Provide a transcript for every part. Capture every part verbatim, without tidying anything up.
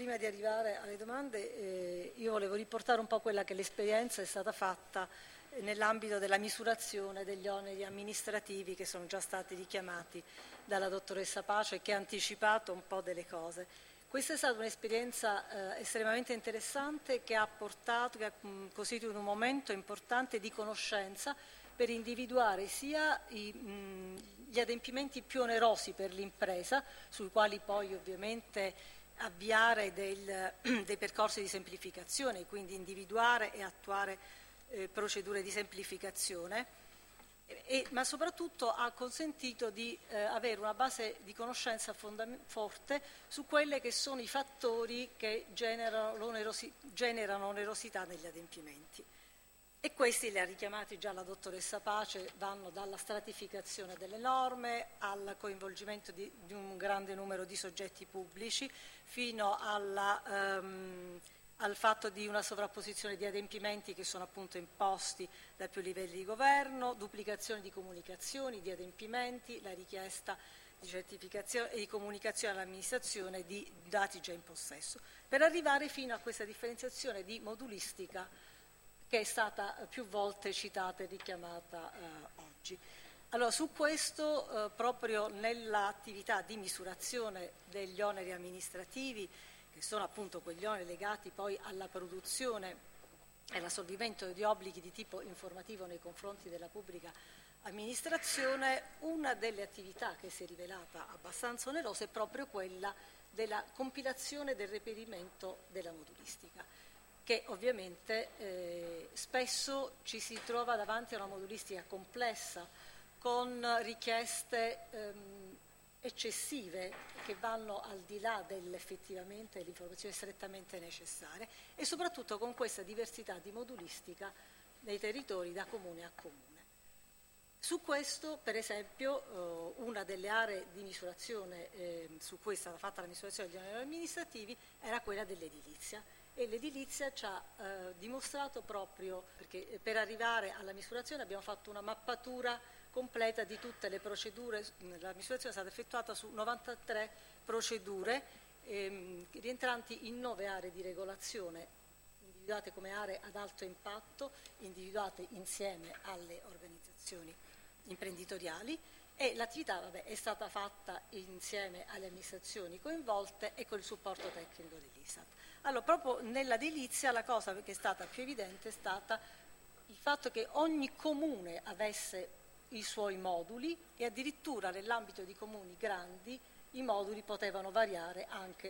prima di arrivare alle domande, eh, io volevo riportare un po' quella che l'esperienza è stata fatta nell'ambito della misurazione degli oneri amministrativi che sono già stati richiamati dalla dottoressa Pace e che ha anticipato un po' delle cose. Questa è stata un'esperienza eh, estremamente interessante che ha portato, che ha mh, costituito un momento importante di conoscenza per individuare sia i, mh, gli adempimenti più onerosi per l'impresa, sui quali poi ovviamente avviare del, dei percorsi di semplificazione, quindi individuare e attuare eh, procedure di semplificazione, e, ma soprattutto ha consentito di eh, avere una base di conoscenza forte su quelli che sono i fattori che generano, l'onerosi, generano onerosità negli adempimenti. E questi, li ha richiamati già la dottoressa Pace, vanno dalla stratificazione delle norme al coinvolgimento di, di un grande numero di soggetti pubblici, fino alla, um, al fatto di una sovrapposizione di adempimenti che sono appunto imposti da più livelli di governo, duplicazione di comunicazioni, di adempimenti, la richiesta di certificazione e di comunicazione all'amministrazione di dati già in possesso, per arrivare fino a questa differenziazione di modulistica che è stata più volte citata e richiamata eh, oggi. Allora, su questo, eh, proprio nell'attività di misurazione degli oneri amministrativi, che sono appunto quegli oneri legati poi alla produzione e all'assolvimento di obblighi di tipo informativo nei confronti della pubblica amministrazione, una delle attività che si è rivelata abbastanza onerosa è proprio quella della compilazione e del reperimento della modulistica, che ovviamente eh, spesso ci si trova davanti a una modulistica complessa, con richieste ehm, eccessive che vanno al di là dell'effettivamente dell'informazione strettamente necessaria, e soprattutto con questa diversità di modulistica nei territori da comune a comune. Su questo, per esempio, eh, una delle aree di misurazione eh, su cui è stata fatta la misurazione degli oneri amministrativi era quella dell'edilizia. E l'edilizia ci ha eh, dimostrato proprio, perché per arrivare alla misurazione abbiamo fatto una mappatura completa di tutte le procedure. La misurazione è stata effettuata su novantatré procedure ehm, rientranti in nove aree di regolazione, individuate come aree ad alto impatto, individuate insieme alle organizzazioni imprenditoriali, e l'attività vabbè, è stata fatta insieme alle amministrazioni coinvolte e con il supporto tecnico dell'I S A T. Allora, proprio nell'edilizia la cosa che è stata più evidente è stata il fatto che ogni comune avesse i suoi moduli, e addirittura nell'ambito di comuni grandi i moduli potevano variare anche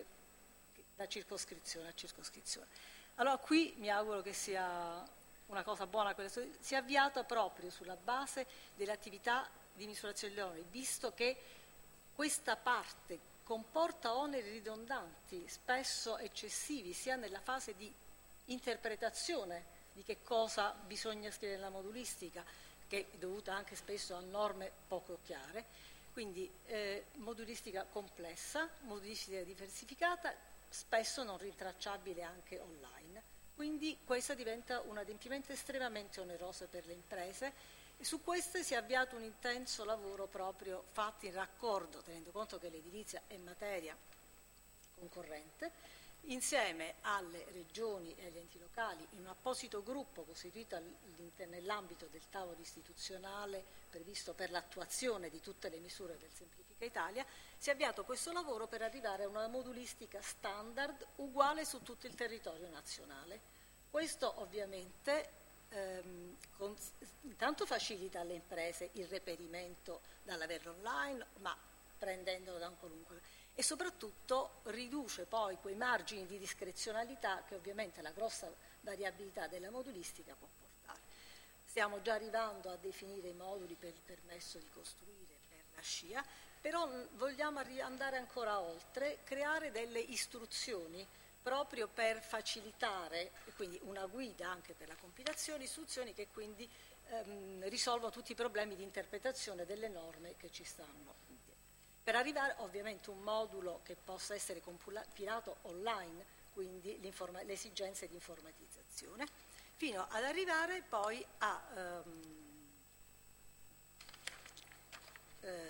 da circoscrizione a circoscrizione. Allora qui mi auguro che sia una cosa buona, si è avviata proprio sulla base dell'attività di misurazione degli oneri, visto che questa parte comporta oneri ridondanti, spesso eccessivi, sia nella fase di interpretazione di che cosa bisogna scrivere nella modulistica, che è dovuta anche spesso a norme poco chiare, quindi eh, modulistica complessa, modulistica diversificata, spesso non rintracciabile anche online. Quindi questo diventa un adempimento estremamente oneroso per le imprese, e su questo si è avviato un intenso lavoro proprio fatto in raccordo, tenendo conto che l'edilizia è materia concorrente, insieme alle regioni e agli enti locali, in un apposito gruppo costituito nell'ambito del tavolo istituzionale previsto per l'attuazione di tutte le misure del Semplifica Italia. Si è avviato questo lavoro per arrivare a una modulistica standard uguale su tutto il territorio nazionale. Questo ovviamente ehm, con, intanto facilita alle imprese il reperimento dall'averlo online, ma prendendolo da un qualunque, e soprattutto riduce poi quei margini di discrezionalità che ovviamente la grossa variabilità della modulistica può portare. Stiamo già arrivando a definire i moduli per il permesso di costruire per la SCIA, però vogliamo andare ancora oltre, creare delle istruzioni proprio per facilitare, quindi una guida anche per la compilazione, istruzioni che quindi ehm, risolvono tutti i problemi di interpretazione delle norme che ci stanno. Per arrivare ovviamente a un modulo che possa essere compilato online, quindi le esigenze di informatizzazione, fino ad arrivare poi a ehm, eh,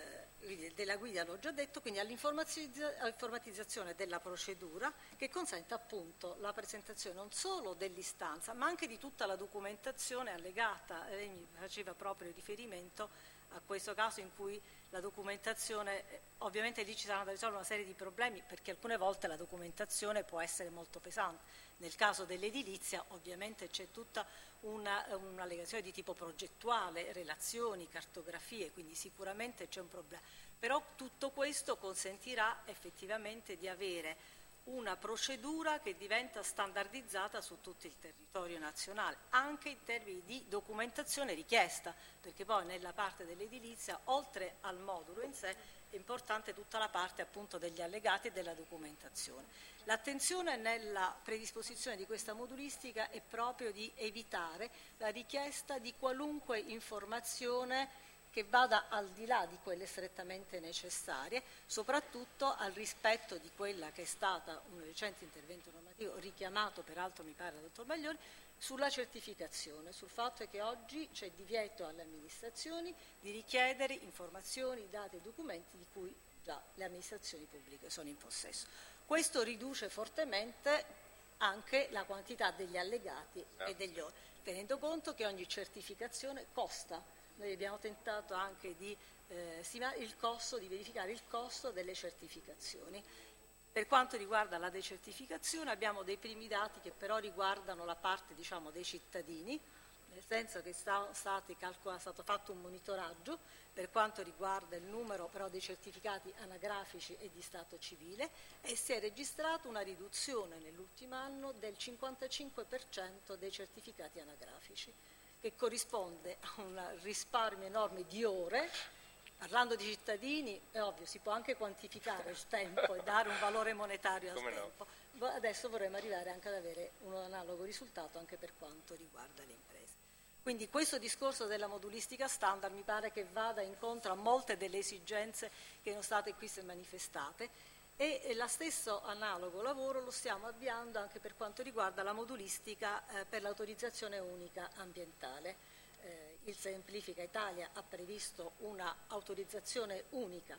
della guida l'ho già detto, quindi all'informatizzazione della procedura che consente appunto la presentazione non solo dell'istanza ma anche di tutta la documentazione allegata. Lei mi faceva proprio riferimento a questo caso in cui la documentazione, ovviamente lì ci saranno da risolvere una serie di problemi perché alcune volte la documentazione può essere molto pesante. Nel caso dell'edilizia ovviamente c'è tutta una, un'allegazione di tipo progettuale, relazioni, cartografie, quindi sicuramente c'è un problema. Però tutto questo consentirà effettivamente di avere una procedura che diventa standardizzata su tutto il territorio nazionale, anche in termini di documentazione richiesta, perché poi nella parte dell'edilizia, oltre al modulo in sé, è importante tutta la parte appunto degli allegati e della documentazione. L'attenzione nella predisposizione di questa modulistica è proprio di evitare la richiesta di qualunque informazione che vada al di là di quelle strettamente necessarie, soprattutto al rispetto di quella che è stata un recente intervento normativo, richiamato peraltro mi pare dal dottor Baglioni, sulla certificazione, sul fatto che oggi c'è divieto alle amministrazioni di richiedere informazioni, dati e documenti di cui già le amministrazioni pubbliche sono in possesso. Questo riduce fortemente anche la quantità degli allegati e degli ordini, tenendo conto che ogni certificazione costa. Noi abbiamo tentato anche di eh, stimare il costo, di verificare il costo delle certificazioni. Per quanto riguarda la decertificazione abbiamo dei primi dati che però riguardano la parte diciamo, dei cittadini, nel senso che sta, stati calcola, è stato fatto un monitoraggio per quanto riguarda il numero però dei certificati anagrafici e di stato civile e si è registrata una riduzione nell'ultimo anno del cinquantacinque per cento dei certificati anagrafici, che corrisponde a un risparmio enorme di ore. Parlando di cittadini, è ovvio, si può anche quantificare il tempo e dare un valore monetario al Come tempo. No? Adesso vorremmo arrivare anche ad avere un analogo risultato anche per quanto riguarda le imprese. Quindi questo discorso della modulistica standard mi pare che vada incontro a molte delle esigenze che sono state qui manifestate e lo stesso analogo lavoro lo stiamo avviando anche per quanto riguarda la modulistica eh, per l'autorizzazione unica ambientale. Eh, il Semplifica Italia ha previsto una autorizzazione unica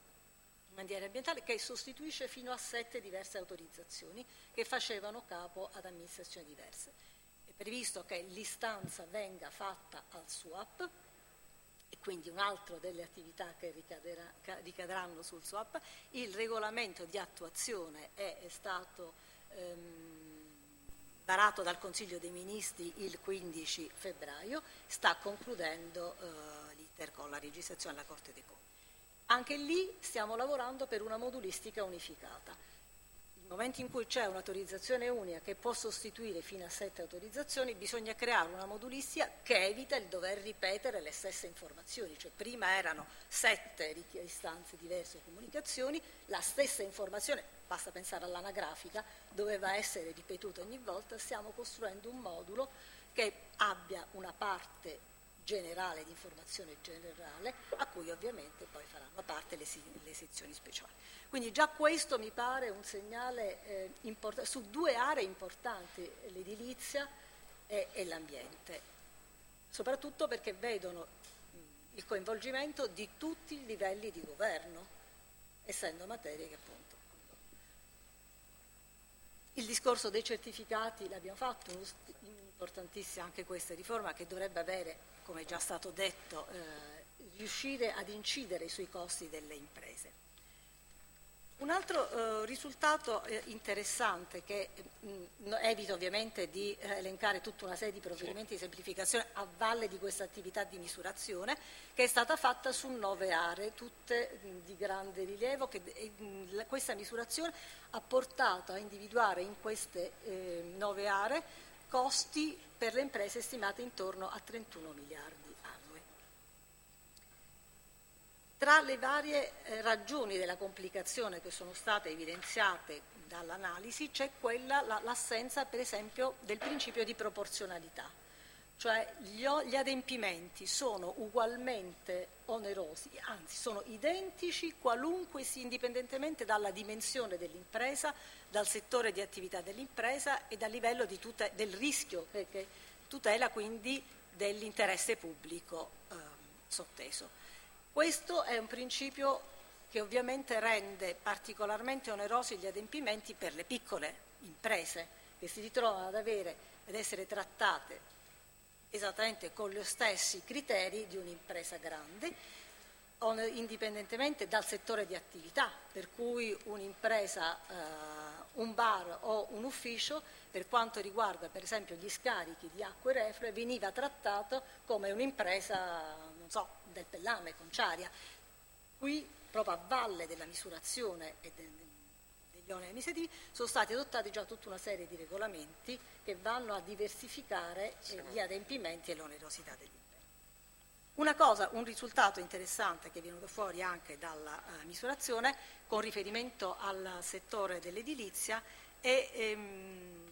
in materia ambientale che sostituisce fino a sette diverse autorizzazioni che facevano capo ad amministrazioni diverse. È previsto che l'istanza venga fatta al S U A P e quindi un altro delle attività che ricadranno sul S U A P. Il regolamento di attuazione è, è stato ehm, varato dal Consiglio dei Ministri il quindici febbraio, sta concludendo eh, l'iter con la registrazione alla Corte dei Conti. Anche lì stiamo lavorando per una modulistica unificata. Nel momento in cui c'è un'autorizzazione unica che può sostituire fino a sette autorizzazioni, bisogna creare una modulistica che evita il dover ripetere le stesse informazioni, cioè prima erano sette istanze diverse o comunicazioni, la stessa informazione, basta pensare all'anagrafica, doveva essere ripetuta ogni volta. Stiamo costruendo un modulo che abbia una parte generale di informazione generale a cui ovviamente poi faranno parte le, le sezioni speciali. Quindi già questo mi pare un segnale eh, import- su due aree importanti, l'edilizia e, e l'ambiente, soprattutto perché vedono mh, il coinvolgimento di tutti i livelli di governo, essendo materie che appunto. Il discorso dei certificati l'abbiamo fatto, importantissima anche questa riforma che dovrebbe avere, come è già stato detto, eh, riuscire ad incidere sui costi delle imprese. Un altro eh, risultato eh, interessante che mh, evito ovviamente di eh, elencare tutta una serie di provvedimenti di semplificazione a valle di questa attività di misurazione che è stata fatta su nove aree, tutte mh, di grande rilievo, che mh, questa misurazione ha portato a individuare in queste eh, nove aree costi per le imprese stimate intorno a trentuno miliardi annui. Tra le varie eh, ragioni della complicazione che sono state evidenziate dall'analisi c'è quella, la, l'assenza per esempio del principio di proporzionalità, cioè gli, gli adempimenti sono ugualmente onerosi, anzi sono identici qualunque sia, indipendentemente dalla dimensione dell'impresa, dal settore di attività dell'impresa e dal livello di tute- del rischio che, che tutela quindi dell'interesse pubblico eh, sotteso. Questo è un principio che ovviamente rende particolarmente onerosi gli adempimenti per le piccole imprese che si ritrovano ad avere ed essere trattate esattamente con gli stessi criteri di un'impresa grande, indipendentemente dal settore di attività, per cui un'impresa, eh, un bar o un ufficio, per quanto riguarda per esempio gli scarichi di acque reflue, veniva trattato come un'impresa, non so, del Pellame, Conciaria. Qui, proprio a valle della misurazione e de, degli oneri amministrativi, sono stati adottati già tutta una serie di regolamenti che vanno a diversificare eh, gli adempimenti e l'onerosità degli. Una cosa, un risultato interessante che è venuto fuori anche dalla uh, misurazione con riferimento al settore dell'edilizia è ehm,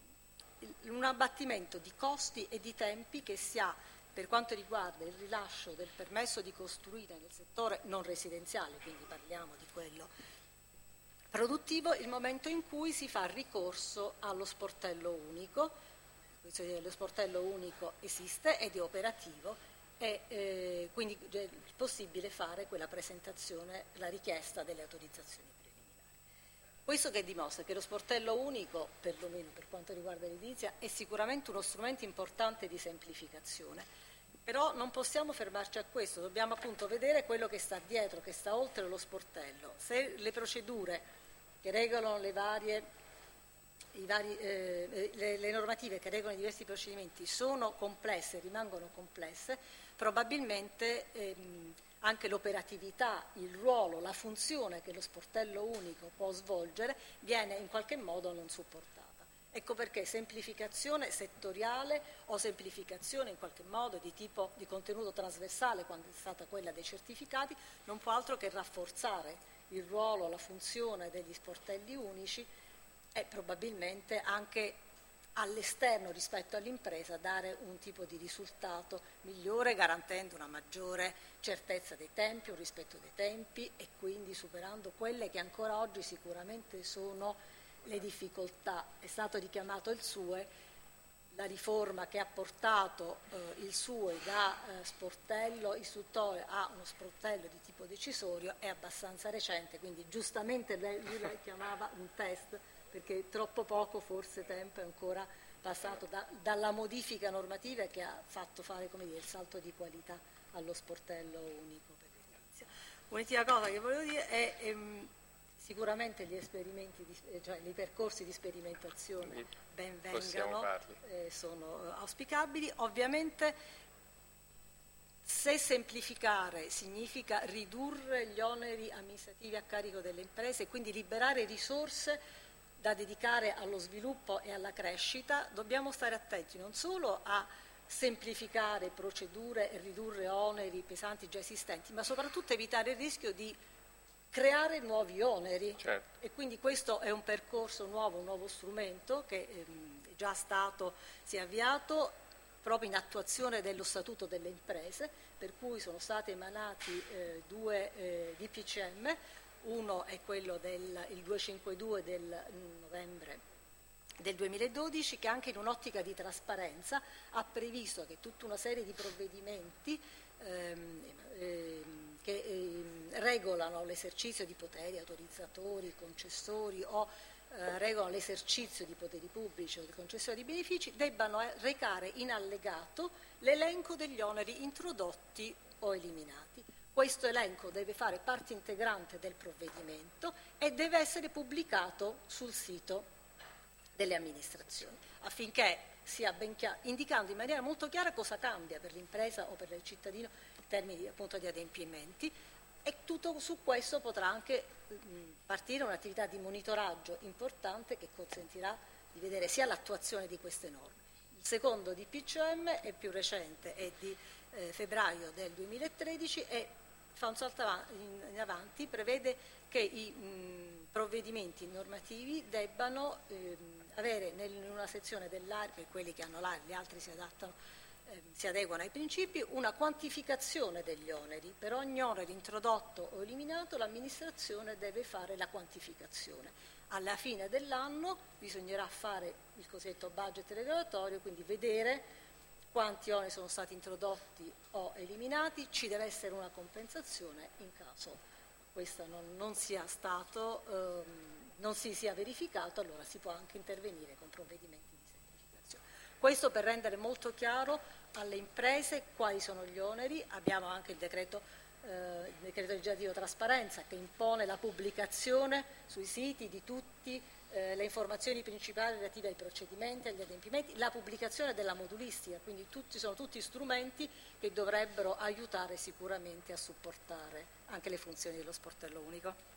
un abbattimento di costi e di tempi che si ha per quanto riguarda il rilascio del permesso di costruire nel settore non residenziale, quindi parliamo di quello produttivo, il momento in cui si fa ricorso allo sportello unico. Lo sportello unico esiste ed è operativo, e eh, quindi è possibile fare quella presentazione, la richiesta delle autorizzazioni preliminari. Questo che dimostra che lo sportello unico, perlomeno per quanto riguarda l'edilizia, è sicuramente uno strumento importante di semplificazione, però non possiamo fermarci a questo, dobbiamo appunto vedere quello che sta dietro, che sta oltre lo sportello. Se le procedure che regolano le varie I vari, eh, le, le normative che regolano i diversi procedimenti sono complesse, rimangono complesse, probabilmente ehm, anche l'operatività, il ruolo, la funzione che lo sportello unico può svolgere viene in qualche modo non supportata. Ecco perché semplificazione settoriale o semplificazione in qualche modo di tipo di contenuto trasversale, quando è stata quella dei certificati, non può altro che rafforzare il ruolo, la funzione degli sportelli unici e probabilmente anche all'esterno rispetto all'impresa dare un tipo di risultato migliore, garantendo una maggiore certezza dei tempi, un rispetto dei tempi e quindi superando quelle che ancora oggi sicuramente sono le difficoltà. È stato richiamato il S U E, la riforma che ha portato eh, il S U E da eh, sportello istruttore a uno sportello di tipo decisorio è abbastanza recente, quindi giustamente lei, lui la chiamava un test, perché troppo poco forse tempo è ancora passato da, dalla modifica normativa che ha fatto fare, come dire, il salto di qualità allo sportello unico per l'edilizia. Un'ultima cosa che volevo dire è ehm, sicuramente gli esperimenti, di, cioè i percorsi di sperimentazione ben vengano, eh, sono auspicabili. Ovviamente se semplificare significa ridurre gli oneri amministrativi a carico delle imprese e quindi liberare risorse da dedicare allo sviluppo e alla crescita, dobbiamo stare attenti non solo a semplificare procedure e ridurre oneri pesanti già esistenti, ma soprattutto evitare il rischio di creare nuovi oneri. Certo. E quindi questo è un percorso nuovo, un nuovo strumento che ehm, è già stato, si è avviato proprio in attuazione dello Statuto delle Imprese, per cui sono stati emanati eh, due eh, D P C M. Uno è quello del il duecentocinquantadue del novembre del duemiladodici, che anche in un'ottica di trasparenza ha previsto che tutta una serie di provvedimenti ehm, ehm, che ehm, regolano l'esercizio di poteri autorizzatori, concessori o eh, regolano l'esercizio di poteri pubblici o di concessione di benefici debbano recare in allegato l'elenco degli oneri introdotti o eliminati. Questo elenco deve fare parte integrante del provvedimento e deve essere pubblicato sul sito delle amministrazioni, affinché sia ben chiaro, indicando in maniera molto chiara cosa cambia per l'impresa o per il cittadino in termini appunto di adempimenti, e tutto su questo potrà anche mh, partire un'attività di monitoraggio importante che consentirà di vedere sia l'attuazione di queste norme. Il secondo D P C M è più recente, è di eh, febbraio del duemilatredici e fa un salto in avanti, prevede che i mh, provvedimenti normativi debbano ehm, avere nel, in una sezione dell'area, per quelli che hanno l'area, gli altri si adattano, eh, si adeguano ai principi, una quantificazione degli oneri. Per ogni onere introdotto o eliminato l'amministrazione deve fare la quantificazione. Alla fine dell'anno bisognerà fare il cosiddetto budget regolatorio, quindi vedere quanti oneri sono stati introdotti o eliminati, ci deve essere una compensazione in caso questo non, non sia stato, ehm, non si sia verificato, allora si può anche intervenire con provvedimenti di semplificazione. Questo per rendere molto chiaro alle imprese quali sono gli oneri. Abbiamo anche il decreto, eh, il decreto legislativo trasparenza che impone la pubblicazione sui siti di tutti eh, le informazioni principali relative ai procedimenti, agli adempimenti, la pubblicazione della modulistica, quindi tutti, sono tutti strumenti che dovrebbero aiutare sicuramente a supportare anche le funzioni dello sportello unico.